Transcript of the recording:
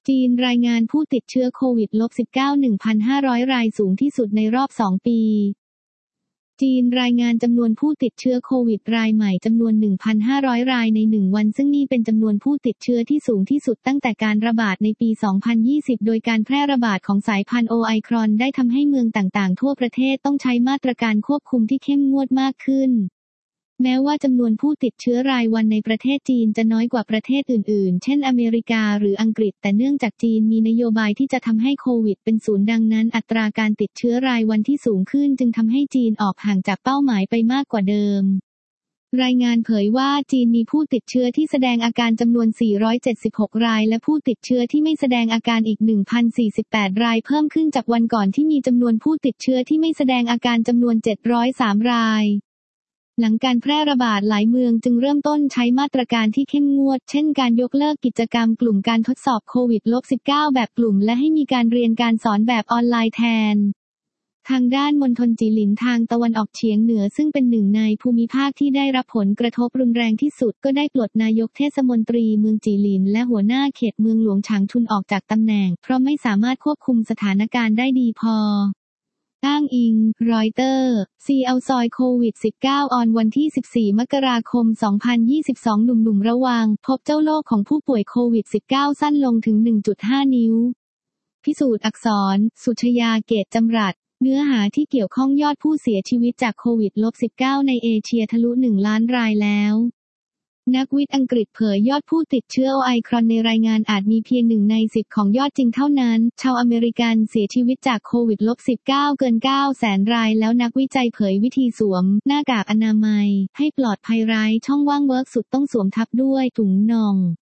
จีนรายงานผู้ติดเชื้อโควิด -19 1,500 รายสูงที่สุดในรอบ 2 ปี จีนรายงานจำนวนผู้ติดเชื้อโควิดรายใหม่จำนวน 1,500 รายใน1วันซึ่งนี่เป็นจำนวนผู้ติดเชื้อที่สูงที่สุดตั้งแต่การระบาดในปี 2020 โดยการแพร่ระบาดของสายพันธุ์โอไมครอนได้ทำให้เมืองต่างๆทั่วประเทศต้องใช้มาตรการควบคุมที่เข้มงวดมากขึ้นแม้ว่าจำนวนผู้ติดเชื้อรายวันในประเทศจีนจะน้อยกว่าประเทศอื่นๆเช่นอเมริกาหรืออังกฤษแต่เนื่องจากจีนมีนโยบายที่จะทำให้โควิดเป็นศูนย์ดังนั้นอัตราการติดเชื้อรายวันที่สูงขึ้นจึงทำให้จีนออกห่างจากเป้าหมายไปมากกว่าเดิมรายงานเผยว่าจีนมีผู้ติดเชื้อที่แสดงอาการจำนวน 476 รายและผู้ติดเชื้อที่ไม่แสดงอาการอีก 1,048 รายเพิ่มขึ้นจากวันก่อนที่มีจำนวนผู้ติดเชื้อที่ไม่แสดงอาการจำนวน 703 รายหลังการแพร่ระบาดหลายเมืองจึงเริ่มต้นใช้มาตรการที่เข้มงวดเช่นการยกเลิกกิจกรรมกลุ่มการทดสอบโควิด -19 แบบกลุ่มและให้มีการเรียนการสอนแบบออนไลน์แทนทางด้านมณฑลจีหลินทางตะวันออกเฉียงเหนือซึ่งเป็นหนึ่งในภูมิภาคที่ได้รับผลกระทบรุนแรงที่สุดก็ได้ปลดนายกเทศมนตรีเมืองจีหลินและหัวหน้าเขตเมืองหลวงฉางชุนออกจากตำแหน่งเพราะไม่สามารถควบคุมสถานการณ์ได้ดีพออ้างอิงรอยเตอร์ซีเอาซอยโควิด -19 ออนวันที่ 14 มกราคม 2022 หนุ่มๆระวังพบเจ้าโลกของผู้ป่วยโควิด -19 สั้นลงถึง 1.5 นิ้วพิสูจน์อักษรสุชยาเกตจำรัดเนื้อหาที่เกี่ยวข้องยอดผู้เสียชีวิตจากโควิด -19 ในเอเชียทะลุ 1 ล้านรายแล้วนักวิทย์อังกฤษเผยยอดผู้ติดเชื้อโอไมครอนในรายงานอาจมีเพียง1 ใน 10ของยอดจริงเท่านั้นชาวอเมริกันเสียชีวิตจากโควิด -19 เกิน 900,000 รายแล้วนักวิจัยเผยวิธีสวมหน้ากากอนามัยให้ปลอดภัยไร้ช่องว่างเวิร์กสุดต้องสวมทับด้วยถุงน่อง